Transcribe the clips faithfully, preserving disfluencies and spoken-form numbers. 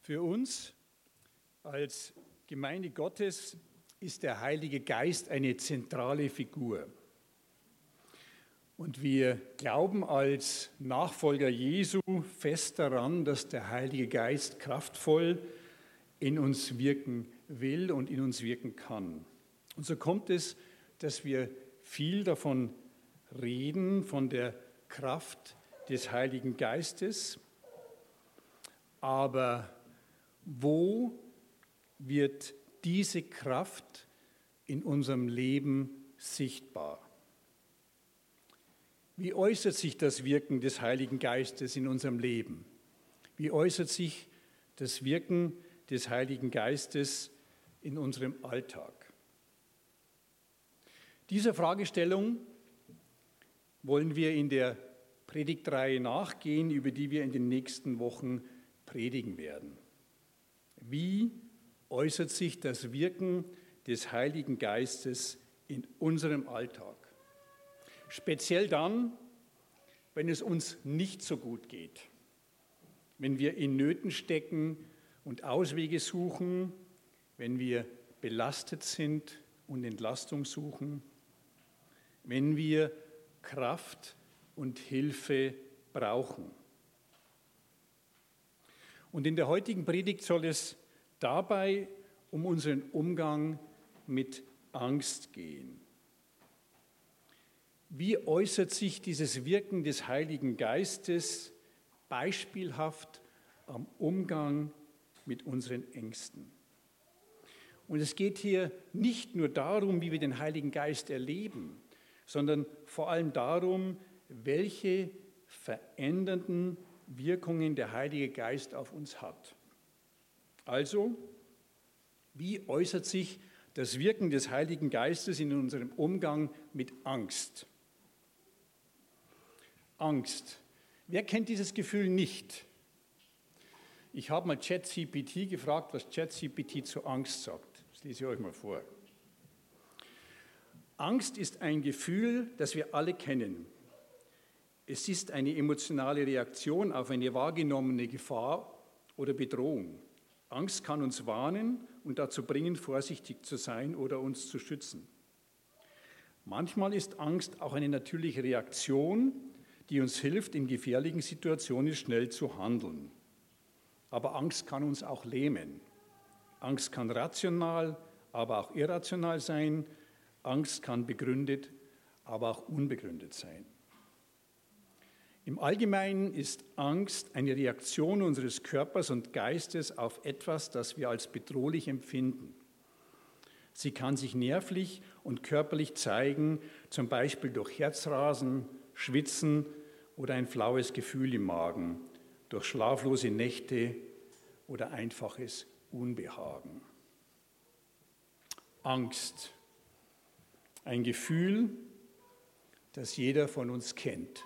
Für uns als Gemeinde Gottes ist der Heilige Geist eine zentrale Figur. Und wir glauben als Nachfolger Jesu fest daran, dass der Heilige Geist kraftvoll in uns wirken will und in uns wirken kann. Und so kommt es, dass wir viel davon reden, von der Kraft des Heiligen Geistes. Aber wo wird diese Kraft in unserem Leben sichtbar? Wie äußert sich das Wirken des Heiligen Geistes in unserem Leben? Wie äußert sich das Wirken des Heiligen Geistes in unserem Alltag? Dieser Fragestellung wollen wir in der Predigtreihe nachgehen, über die wir in den nächsten Wochen predigen werden. Wie äußert sich das Wirken des Heiligen Geistes in unserem Alltag? Speziell dann, wenn es uns nicht so gut geht, wenn wir in Nöten stecken und Auswege suchen, wenn wir belastet sind und Entlastung suchen, wenn wir Kraft und Hilfe brauchen. Und in der heutigen Predigt soll es dabei um unseren Umgang mit Angst gehen. Wie äußert sich dieses Wirken des Heiligen Geistes beispielhaft am Umgang mit unseren Ängsten? Und es geht hier nicht nur darum, wie wir den Heiligen Geist erleben, sondern vor allem darum, welche verändernden Wirkungen der Heilige Geist auf uns hat. Also, wie äußert sich das Wirken des Heiligen Geistes in unserem Umgang mit Angst? Angst. Wer kennt dieses Gefühl nicht? Ich habe mal ChatGPT gefragt, was ChatGPT zu Angst sagt. Das lese ich euch mal vor. Angst ist ein Gefühl, das wir alle kennen. Es ist eine emotionale Reaktion auf eine wahrgenommene Gefahr oder Bedrohung. Angst kann uns warnen und dazu bringen, vorsichtig zu sein oder uns zu schützen. Manchmal ist Angst auch eine natürliche Reaktion, die uns hilft, in gefährlichen Situationen schnell zu handeln. Aber Angst kann uns auch lähmen. Angst kann rational, aber auch irrational sein. Angst kann begründet, aber auch unbegründet sein. Im Allgemeinen ist Angst eine Reaktion unseres Körpers und Geistes auf etwas, das wir als bedrohlich empfinden. Sie kann sich nervlich und körperlich zeigen, zum Beispiel durch Herzrasen, Schwitzen oder ein flaues Gefühl im Magen, durch schlaflose Nächte oder einfaches Unbehagen. Angst, ein Gefühl, das jeder von uns kennt.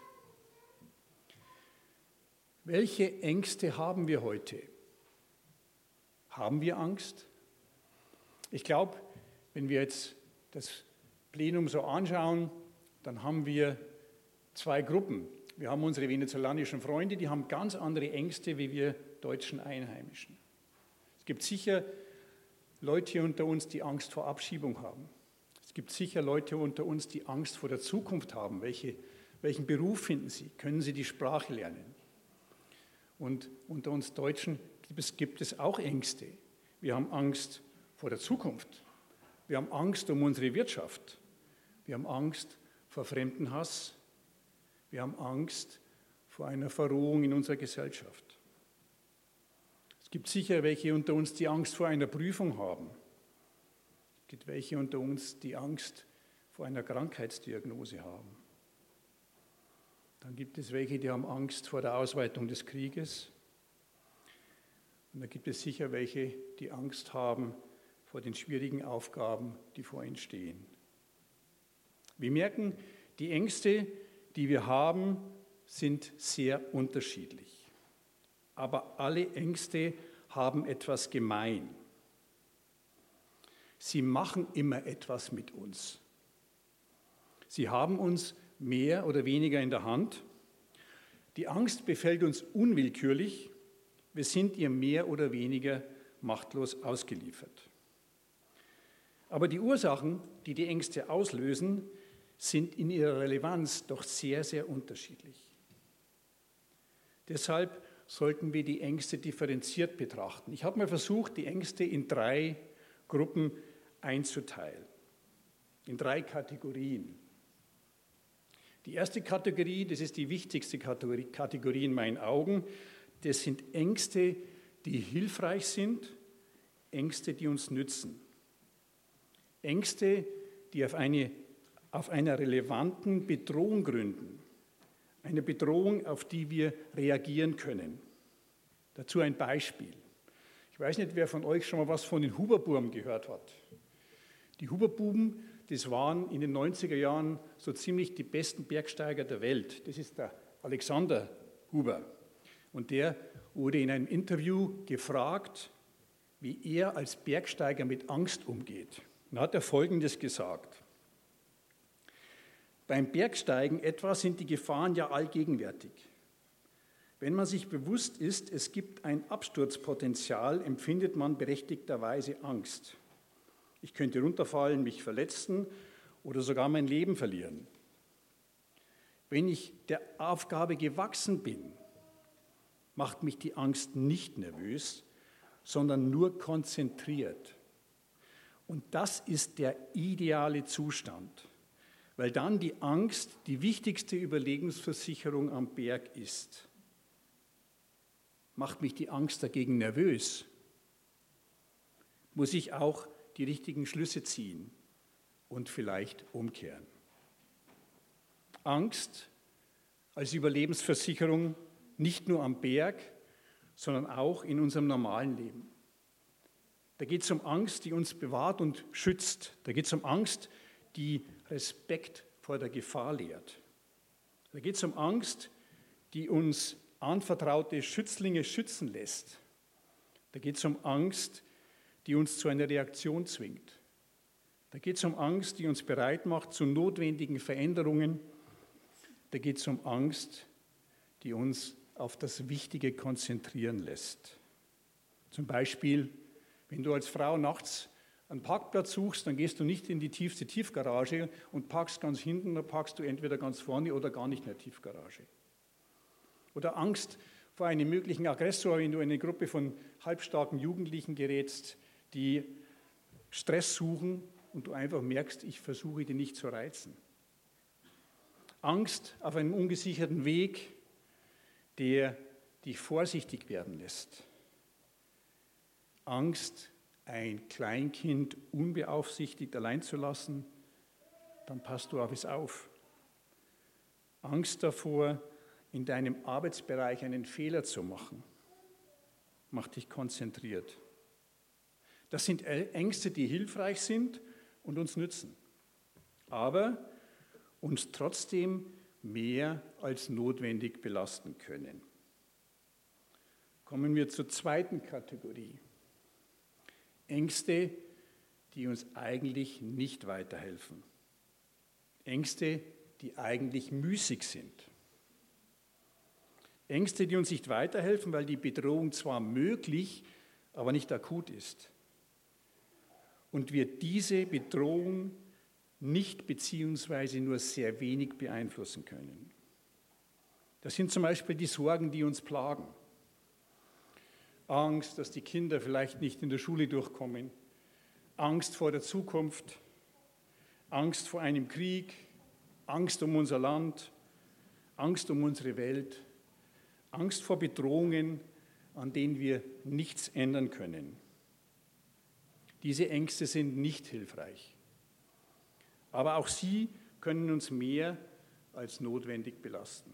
Welche Ängste haben wir heute? Haben wir Angst? Ich glaube, wenn wir jetzt das Plenum so anschauen, dann haben wir zwei Gruppen. Wir haben unsere venezolanischen Freunde, die haben ganz andere Ängste wie wir deutschen Einheimischen. Es gibt sicher Leute unter uns, die Angst vor Abschiebung haben. Es gibt sicher Leute unter uns, die Angst vor der Zukunft haben. Welche, welchen Beruf finden sie? Können sie die Sprache lernen? Und unter uns Deutschen gibt es, gibt es auch Ängste. Wir haben Angst vor der Zukunft. Wir haben Angst um unsere Wirtschaft. Wir haben Angst vor Fremdenhass. Wir haben Angst vor einer Verrohung in unserer Gesellschaft. Es gibt sicher welche unter uns, die Angst vor einer Prüfung haben. Es gibt welche unter uns, die Angst vor einer Krankheitsdiagnose haben. Dann gibt es welche, die haben Angst vor der Ausweitung des Krieges. Und dann gibt es sicher welche, die Angst haben vor den schwierigen Aufgaben, die vor ihnen stehen. Wir merken, die Ängste, die wir haben, sind sehr unterschiedlich. Aber alle Ängste haben etwas gemein. Sie machen immer etwas mit uns. Sie haben uns mehr oder weniger in der Hand. Die Angst befällt uns unwillkürlich, Wir sind ihr mehr oder weniger machtlos ausgeliefert. Aber die Ursachen, die die Ängste auslösen, sind in ihrer Relevanz doch sehr, sehr unterschiedlich. Deshalb sollten wir die Ängste differenziert betrachten. Ich habe mal versucht, die Ängste in drei Gruppen einzuteilen, in drei Kategorien. Die erste Kategorie, das ist die wichtigste Kategorie, Kategorie in meinen Augen, das sind Ängste, die hilfreich sind, Ängste, die uns nützen. Ängste, die auf, eine, auf einer relevanten Bedrohung gründen. Eine Bedrohung, auf die wir reagieren können. Dazu ein Beispiel. Ich weiß nicht, wer von euch schon mal was von den Huberbuben gehört hat. Die Huberbuben, das waren in den neunziger Jahren so ziemlich die besten Bergsteiger der Welt. Das ist der Alexander Huber. Und der wurde in einem Interview gefragt, wie er als Bergsteiger mit Angst umgeht. Dann hat er Folgendes gesagt. Beim Bergsteigen etwa sind die Gefahren ja allgegenwärtig. Wenn man sich bewusst ist, es gibt ein Absturzpotenzial, empfindet man berechtigterweise Angst. Ich könnte runterfallen, mich verletzen oder sogar mein Leben verlieren. Wenn ich der Aufgabe gewachsen bin, macht mich die Angst nicht nervös, sondern nur konzentriert. Und das ist der ideale Zustand, weil dann die Angst die wichtigste Überlebensversicherung am Berg ist. Macht mich die Angst dagegen nervös, muss ich auch die richtigen Schlüsse ziehen und vielleicht umkehren. Angst als Überlebensversicherung nicht nur am Berg, sondern auch in unserem normalen Leben. Da geht es um Angst, die uns bewahrt und schützt. Da geht es um Angst, die Respekt vor der Gefahr lehrt. Da geht es um Angst, die uns anvertraute Schützlinge schützen lässt. Da geht es um Angst, die uns zu einer Reaktion zwingt. Da geht es um Angst, die uns bereit macht zu notwendigen Veränderungen. Da geht es um Angst, die uns auf das Wichtige konzentrieren lässt. Zum Beispiel, wenn du als Frau nachts einen Parkplatz suchst, dann gehst du nicht in die tiefste Tiefgarage und parkst ganz hinten, dann parkst du entweder ganz vorne oder gar nicht in der Tiefgarage. Oder Angst vor einem möglichen Aggressor, wenn du in eine Gruppe von halbstarken Jugendlichen gerätst, die Stress suchen und du einfach merkst, ich versuche die nicht zu reizen. Angst auf einem ungesicherten Weg, der dich vorsichtig werden lässt. Angst, ein Kleinkind unbeaufsichtigt allein zu lassen, dann passt du auf es auf. Angst davor, in deinem Arbeitsbereich einen Fehler zu machen, macht dich konzentriert. Das sind Ängste, die hilfreich sind und uns nützen, aber uns trotzdem mehr als notwendig belasten können. Kommen wir zur zweiten Kategorie. Ängste, die uns eigentlich nicht weiterhelfen. Ängste, die eigentlich müßig sind. Ängste, die uns nicht weiterhelfen, weil die Bedrohung zwar möglich, aber nicht akut ist. Und wir diese Bedrohung nicht beziehungsweise nur sehr wenig beeinflussen können. Das sind zum Beispiel die Sorgen, die uns plagen. Angst, dass die Kinder vielleicht nicht in der Schule durchkommen. Angst vor der Zukunft. Angst vor einem Krieg. Angst um unser Land. Angst um unsere Welt. Angst vor Bedrohungen, an denen wir nichts ändern können. Diese Ängste sind nicht hilfreich. Aber auch sie können uns mehr als notwendig belasten.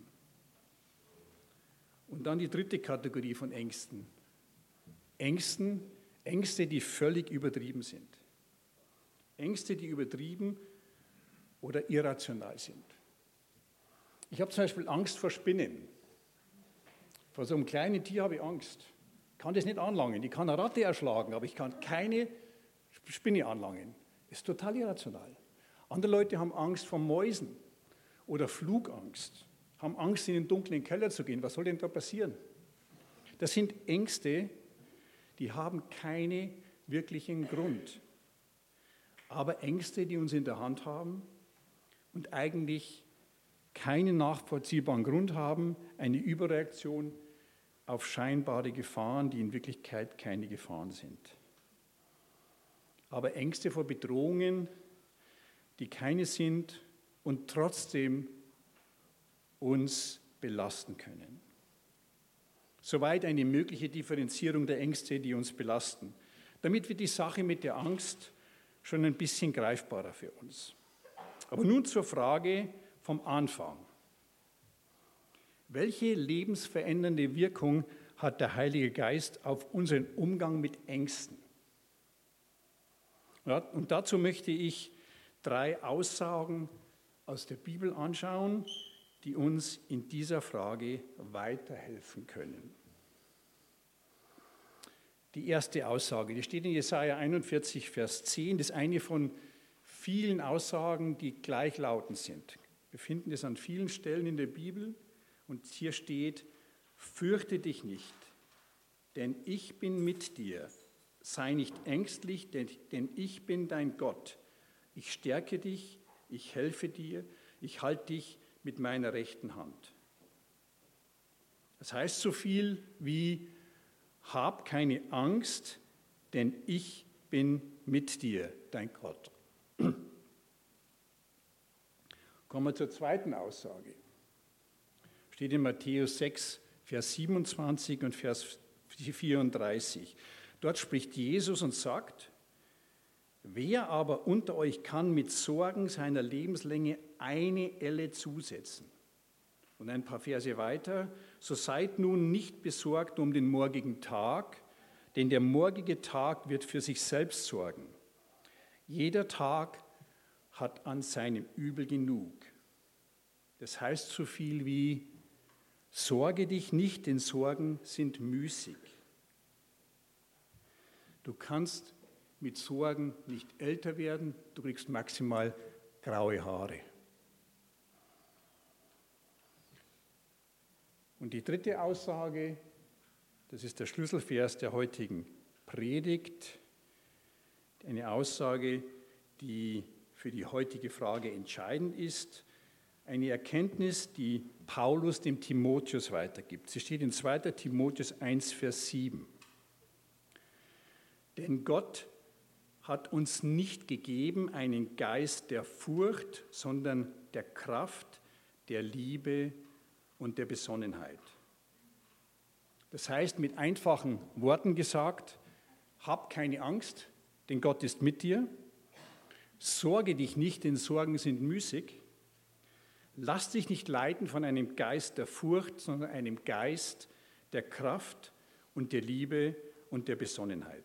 Und dann die dritte Kategorie von Ängsten. Ängsten, Ängste, die völlig übertrieben sind. Ängste, die übertrieben oder irrational sind. Ich habe zum Beispiel Angst vor Spinnen. Vor so einem kleinen Tier habe ich Angst. Ich kann das nicht anlangen. Ich kann eine Ratte erschlagen, aber ich kann keine Spinne anlangen. Das ist total irrational. Andere Leute haben Angst vor Mäusen oder Flugangst, haben Angst, in den dunklen Keller zu gehen. Was soll denn da passieren? Das sind Ängste, die haben keinen wirklichen Grund. Aber Ängste, die uns in der Hand haben und eigentlich keinen nachvollziehbaren Grund haben, eine Überreaktion auf scheinbare Gefahren, die in Wirklichkeit keine Gefahren sind. Aber Ängste vor Bedrohungen, die keine sind und trotzdem uns belasten können. Soweit eine mögliche Differenzierung der Ängste, die uns belasten. Damit wird die Sache mit der Angst schon ein bisschen greifbarer für uns. Aber nun zur Frage vom Anfang. Welche lebensverändernde Wirkung hat der Heilige Geist auf unseren Umgang mit Ängsten? Ja, und dazu möchte ich drei Aussagen aus der Bibel anschauen, die uns in dieser Frage weiterhelfen können. Die erste Aussage, die steht in Jesaja einundvierzig, Vers zehn, das ist eine von vielen Aussagen, die gleichlautend sind. Wir finden es an vielen Stellen in der Bibel und hier steht: Fürchte dich nicht, denn ich bin mit dir. Sei nicht ängstlich, denn ich bin dein Gott. Ich stärke dich, ich helfe dir, ich halte dich mit meiner rechten Hand. Das heißt so viel wie: Hab keine Angst, denn ich bin mit dir, dein Gott. Kommen wir zur zweiten Aussage. Steht in Matthäus sechs, Vers siebenundzwanzig und Vers vierunddreißig. Dort spricht Jesus und sagt: Wer aber unter euch kann mit Sorgen seiner Lebenslänge eine Elle zusetzen? Und ein paar Verse weiter: So seid nun nicht besorgt um den morgigen Tag, denn der morgige Tag wird für sich selbst sorgen. Jeder Tag hat an seinem Übel genug. Das heißt so viel wie: Sorge dich nicht, denn Sorgen sind müßig. Du kannst mit Sorgen nicht älter werden, du kriegst maximal graue Haare. Und die dritte Aussage, das ist der Schlüsselvers der heutigen Predigt, eine Aussage, die für die heutige Frage entscheidend ist, eine Erkenntnis, die Paulus dem Timotheus weitergibt. Sie steht in zweiter Timotheus eins, Vers sieben. Denn Gott hat uns nicht gegeben einen Geist der Furcht, sondern der Kraft, der Liebe und der Besonnenheit. Das heißt, mit einfachen Worten gesagt: Hab keine Angst, denn Gott ist mit dir. Sorge dich nicht, denn Sorgen sind müßig. Lass dich nicht leiten von einem Geist der Furcht, sondern einem Geist der Kraft und der Liebe und der Besonnenheit.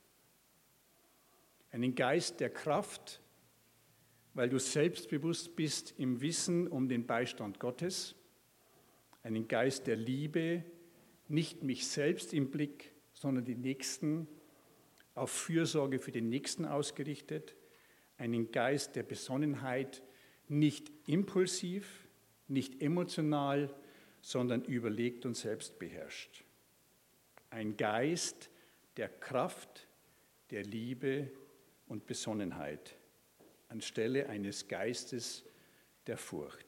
Einen Geist der Kraft, weil du selbstbewusst bist im Wissen um den Beistand Gottes. Einen Geist der Liebe, nicht mich selbst im Blick, sondern die Nächsten, auf Fürsorge für den Nächsten ausgerichtet. Einen Geist der Besonnenheit, nicht impulsiv, nicht emotional, sondern überlegt und selbstbeherrscht. Ein Geist der Kraft, der Liebe und Besonnenheit, anstelle eines Geistes der Furcht.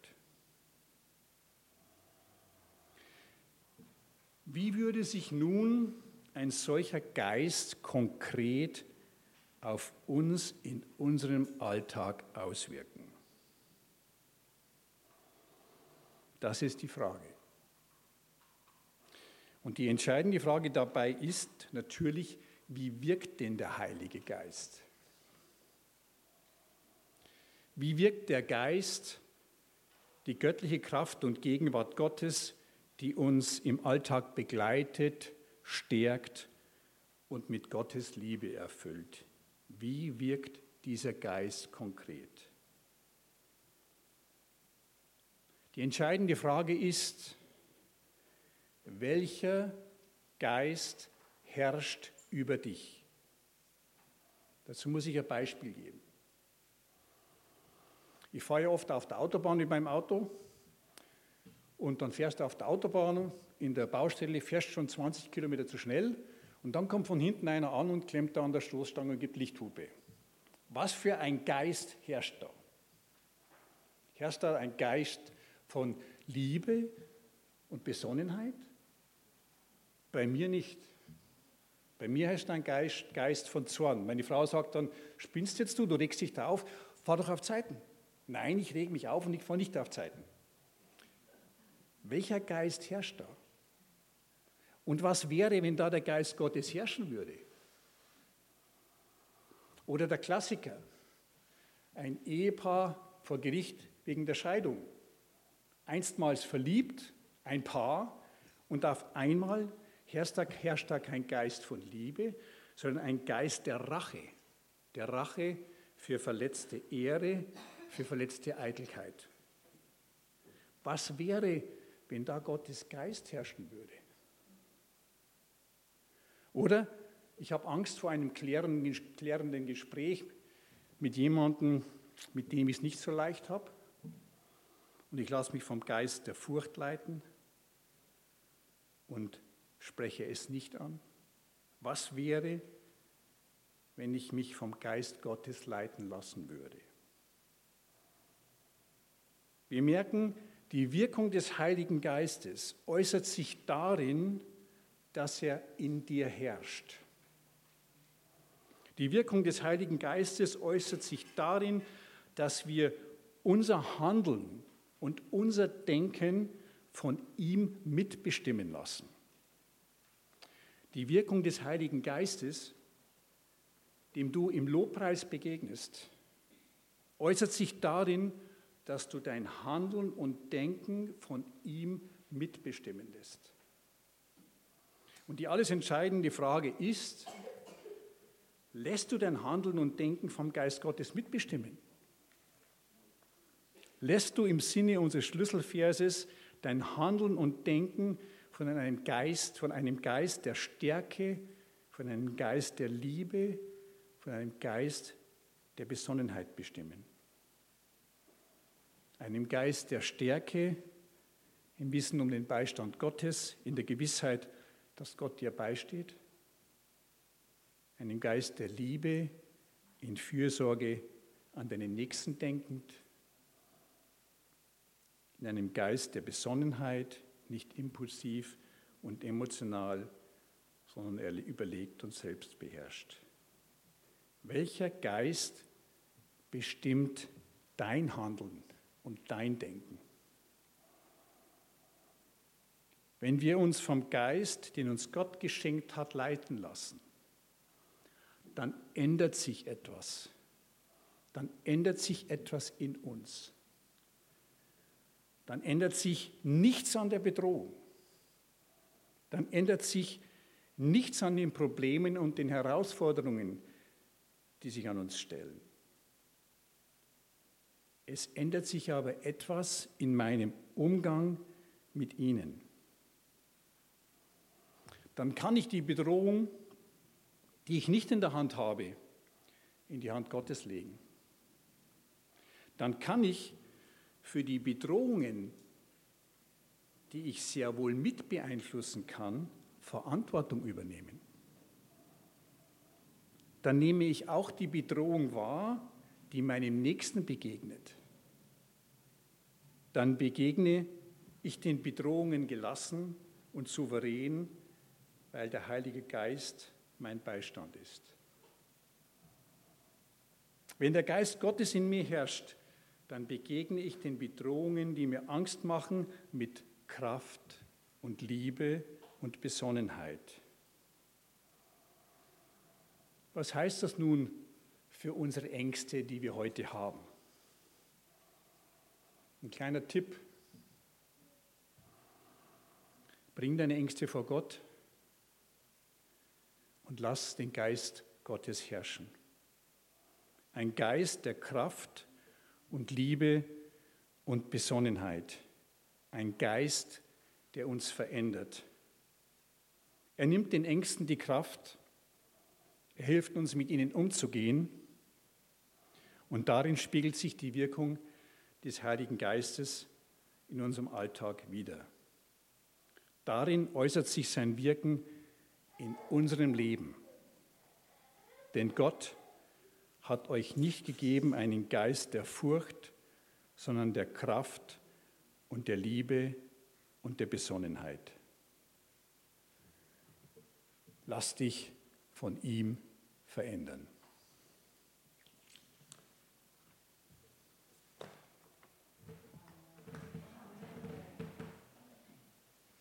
Wie würde sich nun ein solcher Geist konkret auf uns in unserem Alltag auswirken? Das ist die Frage. Und die entscheidende Frage dabei ist natürlich: Wie wirkt denn der Heilige Geist? Wie wirkt der Geist, die göttliche Kraft und Gegenwart Gottes, die uns im Alltag begleitet, stärkt und mit Gottes Liebe erfüllt? Wie wirkt dieser Geist konkret? Die entscheidende Frage ist: Welcher Geist herrscht über dich? Dazu muss ich ein Beispiel geben. Ich fahre ja oft auf der Autobahn mit meinem Auto und dann fährst du auf der Autobahn in der Baustelle, fährst schon zwanzig Kilometer zu schnell und dann kommt von hinten einer an und klemmt da an der Stoßstange und gibt Lichthupe. Was für ein Geist herrscht da? Herrscht da ein Geist von Liebe und Besonnenheit? Bei mir nicht. Bei mir herrscht ein Geist, Geist von Zorn. Meine Frau sagt dann, spinnst jetzt du, du regst dich da auf, fahr doch auf Zeiten. Nein, ich reg mich auf und ich fahre nicht auf Zeiten. Welcher Geist herrscht da? Und was wäre, wenn da der Geist Gottes herrschen würde? Oder der Klassiker, ein Ehepaar vor Gericht wegen der Scheidung. Einstmals verliebt, ein Paar, und auf einmal herrscht da, herrscht da kein Geist von Liebe, sondern ein Geist der Rache. Der Rache für verletzte Ehre, für verletzte Eitelkeit. Was wäre, wenn da Gottes Geist herrschen würde? Oder ich habe Angst vor einem klärenden Gespräch mit jemandem, mit dem ich es nicht so leicht habe. Und ich lasse mich vom Geist der Furcht leiten und spreche es nicht an. Was wäre, wenn ich mich vom Geist Gottes leiten lassen würde? Wir merken, die Wirkung des Heiligen Geistes äußert sich darin, dass er in dir herrscht. Die Wirkung des Heiligen Geistes äußert sich darin, dass wir unser Handeln und unser Denken von ihm mitbestimmen lassen. Die Wirkung des Heiligen Geistes, dem du im Lobpreis begegnest, äußert sich darin, dass du dein Handeln und Denken von ihm mitbestimmen lässt. Und die alles entscheidende Frage ist, lässt du dein Handeln und Denken vom Geist Gottes mitbestimmen? Lässt du im Sinne unseres Schlüsselverses dein Handeln und Denken von einem Geist, von einem Geist der Stärke, von einem Geist der Liebe, von einem Geist der Besonnenheit bestimmen? Einem Geist der Stärke im Wissen um den Beistand Gottes, in der Gewissheit, dass Gott dir beisteht. Einem Geist der Liebe, in Fürsorge an deinen Nächsten denkend. In einem Geist der Besonnenheit, nicht impulsiv und emotional, sondern er überlegt und selbst beherrscht. Welcher Geist bestimmt dein Handeln und dein Denken? Wenn wir uns vom Geist, den uns Gott geschenkt hat, leiten lassen, dann ändert sich etwas. Dann ändert sich etwas in uns. Dann ändert sich nichts an der Bedrohung. Dann ändert sich nichts an den Problemen und den Herausforderungen, die sich an uns stellen. Es ändert sich aber etwas in meinem Umgang mit ihnen. Dann kann ich die Bedrohung, die ich nicht in der Hand habe, in die Hand Gottes legen. Dann kann ich für die Bedrohungen, die ich sehr wohl mit beeinflussen kann, Verantwortung übernehmen. Dann nehme ich auch die Bedrohung wahr, die meinem Nächsten begegnet. Dann begegne ich den Bedrohungen gelassen und souverän, weil der Heilige Geist mein Beistand ist. Wenn der Geist Gottes in mir herrscht, dann begegne ich den Bedrohungen, die mir Angst machen, mit Kraft und Liebe und Besonnenheit. Was heißt das nun für unsere Ängste, die wir heute haben? Ein kleiner Tipp. Bring deine Ängste vor Gott und lass den Geist Gottes herrschen. Ein Geist der Kraft und Liebe und Besonnenheit. Ein Geist, der uns verändert. Er nimmt den Ängsten die Kraft, er hilft uns, mit ihnen umzugehen, und darin spiegelt sich die Wirkung des Heiligen Geistes in unserem Alltag wider. Darin äußert sich sein Wirken in unserem Leben. Denn Gott hat euch nicht gegeben einen Geist der Furcht, sondern der Kraft und der Liebe und der Besonnenheit. Lass dich von ihm verändern.